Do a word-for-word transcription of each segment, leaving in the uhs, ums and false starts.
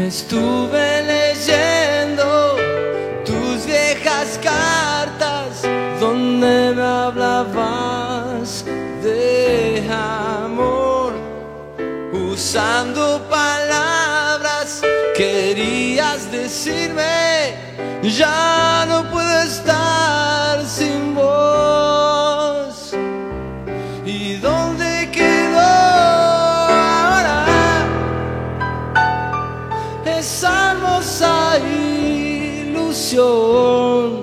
Estuve leyendo tus viejas cartas donde me hablabas de amor, usando palabras querías decirme: ya no puedo estar sin vos. ¿Y dónde quedó ahora esa hermosa ilusión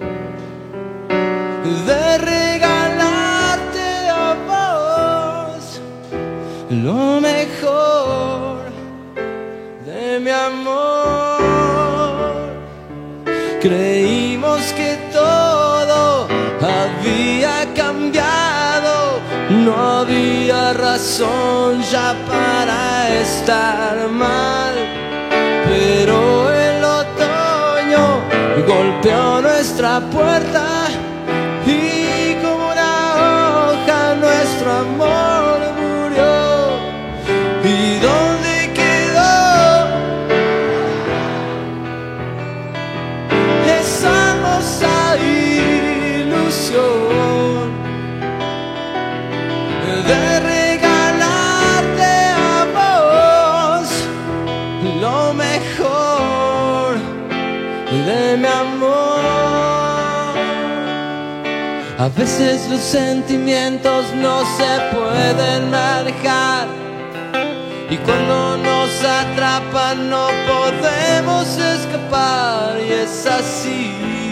de regalarte a vos lo mejor de mi amor? Creímos que todo había cambiado, no había razón ya para estar mal, pero el otoño golpeó nuestra puerta y como una hoja nuestro amor murió. ¿Y dónde quedó esa hermosa ilusión de regalarte a vos lo mejor de mi amor? A veces los sentimientos no se pueden manejar y cuando nos atrapan no podemos escapar, y es así,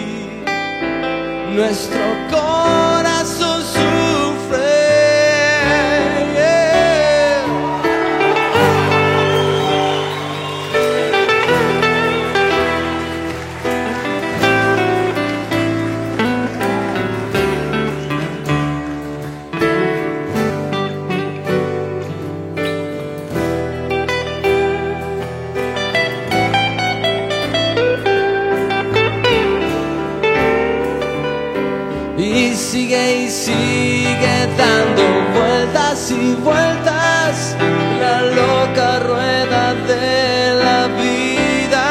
nuestro corazón sufre. Y sigue y sigue dando vueltas y vueltas la loca rueda de la vida,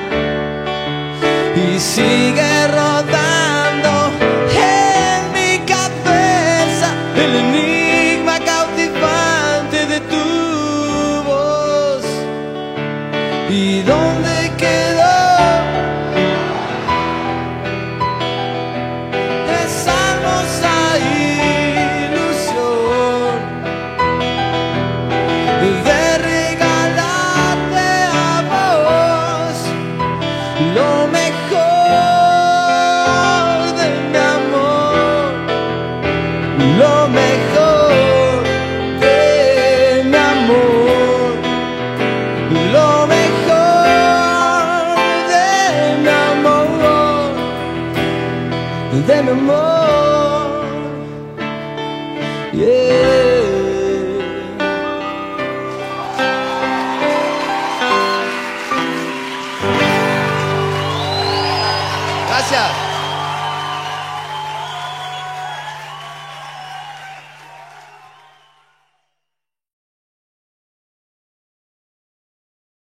y sigue rodando en mi cabeza el enigma cautivante de tu voz. ¿Y dónde quedó de regalarte a vos lo mejor de mi amor, lo mejor de mi amor, lo mejor de mi amor, de mi amor, yeah. Gracias.